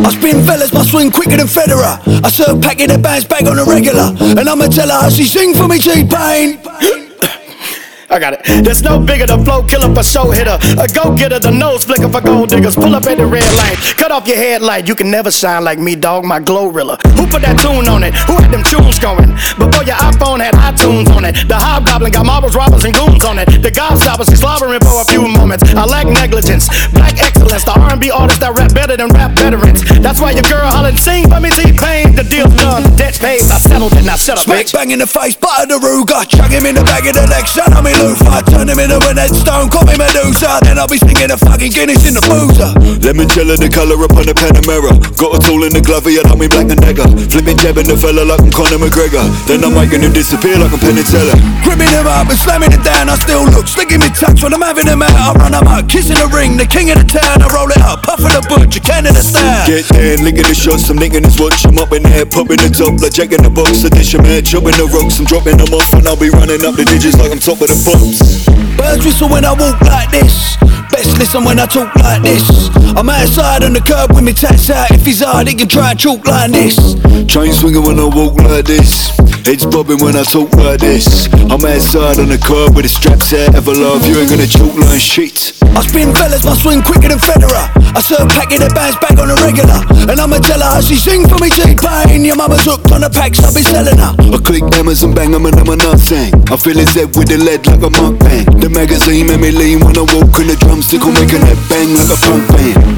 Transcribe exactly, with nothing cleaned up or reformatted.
I spin fellas, my swing quicker than Federer. I serve packing the bands back on a regular, and I'ma tell her how she sing for me, T-Pain. I got it. There's no bigger, the flow killer for show hitter. A go-getter, the nose flicker for gold diggers. Pull up at the red light, cut off your headlight. You can never shine like me, dog, my Glorilla. Who put that tune on it? Who had them tunes going? Before your iPhone had iTunes on it. The hobgoblin got marbles, robbers, and goons on it. The gobstoppers is slobbering for a few moments. I lack negligence, black excellence. The R and B artists that rap better than rap veterans. That's why your girl hollering, sing for me, T-Pain. The deal's done, debt's paid. I settled it, now shut up, Smack bitch. bang in the face, butter the Ruger. Chuck him in the back of the leg, shut on me loofah. Turn him into an headstone, call me Medusa. Then I'll be singing a fucking Guinness in the boozer. Limoncello, the colour upon the Panamera. Got a tool in the glove, yeah, like me Black and Decker. Flipping, jabbing the fella like I'm Conor McGregor. Then I'm making him disappear like I'm Penn and Teller. Gripping him up and slamming it down, I still look. Slicking me touch when I'm having him out. I run him up, kissing the ring, the king of the town. I roll it up, puffing the butcher, Canada style. Get there, licking the shots, I'm nicking his watch. I'm up in there, popping the top like Jack in the box. I dish him head, chopping the rocks, I'm dropping them off. And I'll be running up the digits like I'm top of the pops. Birds whistle when I walk like this. Best listen when I talk like this. I'm outside on the curb with me tats out. If he's hard, he can try and talk like this. Chain swinging when I walk like this. Heads bobbing when I talk like this. I'm outside on the curb with the straps out. Ever love, you ain't gonna choke like shit. I spin fellas, my swing quicker than Federer. I serve packing the bands back on a regular, and I'ma tell her how she sing for me, T-Pain. Your mama's hooked on the packs, I'll be selling her. I click hammers and bang 'em and I'm a nothing. I fill his head with the lead like a mukbang. The magazine made me lean when I walk in the drumstick, I'm making that bang like a punk band.